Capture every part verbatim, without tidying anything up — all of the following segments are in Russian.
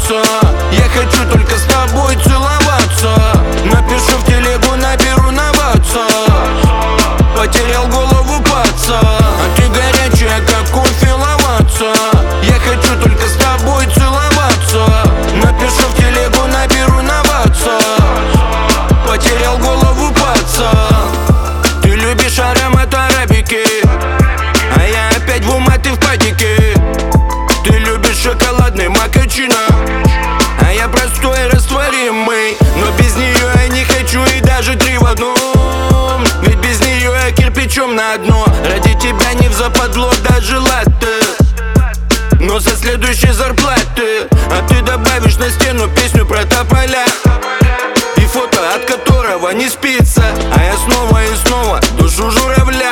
целоваться. Я хочу только с тобой целоваться. Напишу в телегу, наберу на WhatsApp. Потерял голову паца, а ты горячая, как кофе ловаться. Я хочу только с тобой целоваться. Напишу в телегу, наберу на WhatsApp. Потерял голову паца. Ты любишь аромат арабики, а я опять в ума, ты в падике. Ты любишь шоколадный макачино, а я простой растворимый. Но без нее я не хочу и даже три в одном. Ведь без нее я кирпичом на дно. Ради тебя не взападло даже латте, но со следующей зарплаты. А ты добавишь на стену песню про тополя и фото, от которого не спится. А я снова и снова душу журавля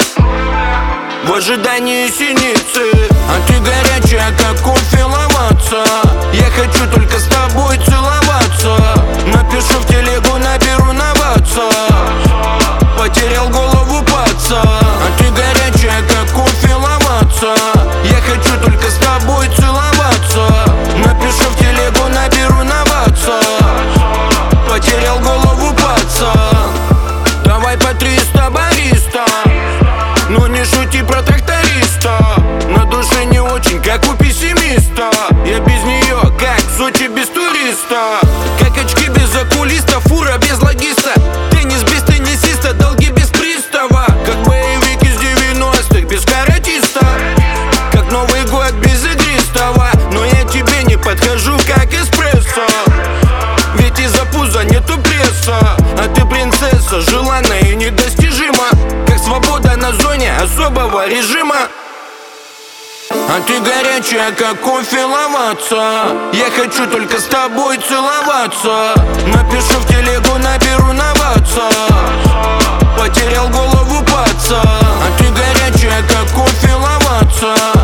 в ожидании синицы. А ты горячая, как кофе ловаться. Я хочу только с тобой целоваться. Напишу в телегу, наберу на WhatsApp. Потерял голову паца. А ты горячая, как кофе ловаться. Я хочу только с тобой целоваться. Напишу в телегу, наберу на WhatsApp. Потерял голову паца. Давай по триста, бариста, но не шути про тракториста. На душе не очень, как у пессимиста. Я без нее, как в Сочи без туриста. Как очки без окулиста, фура без логиста. Теннис без теннисиста, долги без пристава. Как боевик из девяностых без каратиста. Как Новый год без игристого. Но я тебе не подхожу, как эспрессо. Ведь из-за пуза нету пресса. А ты принцесса, желанная и недостижима. Как свобода на зоне особого режима. А ты горячая, как кофе ловаться. Я хочу только с тобой целоваться. Напишу в телегу, наберу на WhatsApp. Потерял голову паца. А ты горячая, как кофе ловаться.